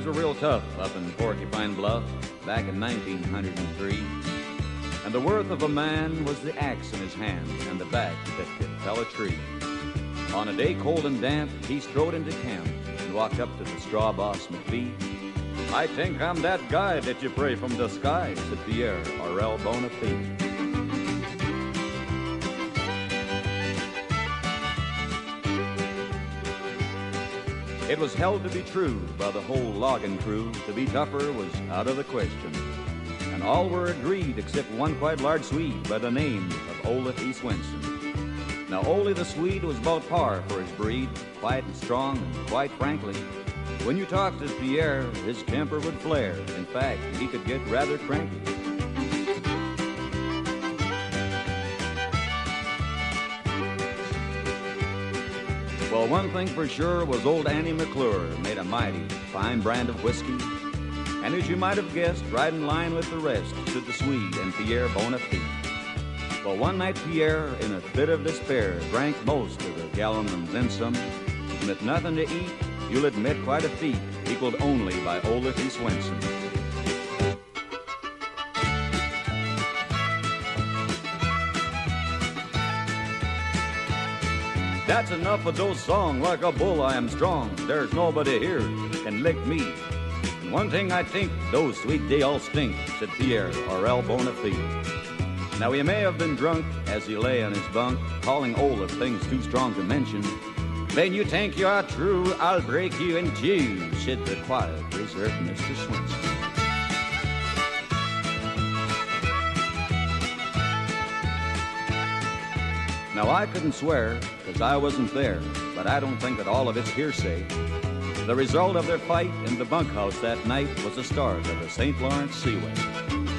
were real tough up in Porcupine Bluff back in 1903. And the worth of a man was the axe in his hand and the back that could fell a tree. On a day cold and damp, he strode into camp and walked up to the straw boss McPhee. I think I'm that guy that you pray from the sky, said Pierre Aurel Bonafide. It was held to be true by the whole logging crew. To be tougher was out of the question. And all were agreed except one quite large Swede by the name of Olaf E. Swenson. Now, Ole the Swede was about par for his breed, quiet and strong, and quite frankly, when you talked to Pierre, his temper would flare. In fact, he could get rather cranky. Well, one thing for sure was old Annie McClure made a mighty fine brand of whiskey. And as you might have guessed, right in line with the rest stood the Swede and Pierre Bonafide. Well, one night Pierre, in a fit of despair, drank most of the gallon and then some. And with nothing to eat, you'll admit quite a feat, equaled only by Olaf E. Swenson. That's enough of those songs, like a bull I am strong. There's nobody here can lick me. And one thing I think, those sweet they all stink, said Pierre Aurel Bonafide. Now he may have been drunk as he lay in his bunk, calling Olaf things too strong to mention. When you think you are true, I'll break you in two, said the quiet, reserved Mr. Swenson. Now, I couldn't swear, because I wasn't there, but I don't think that all of it's hearsay. The result of their fight in the bunkhouse that night was the start of the St. Lawrence Seaway.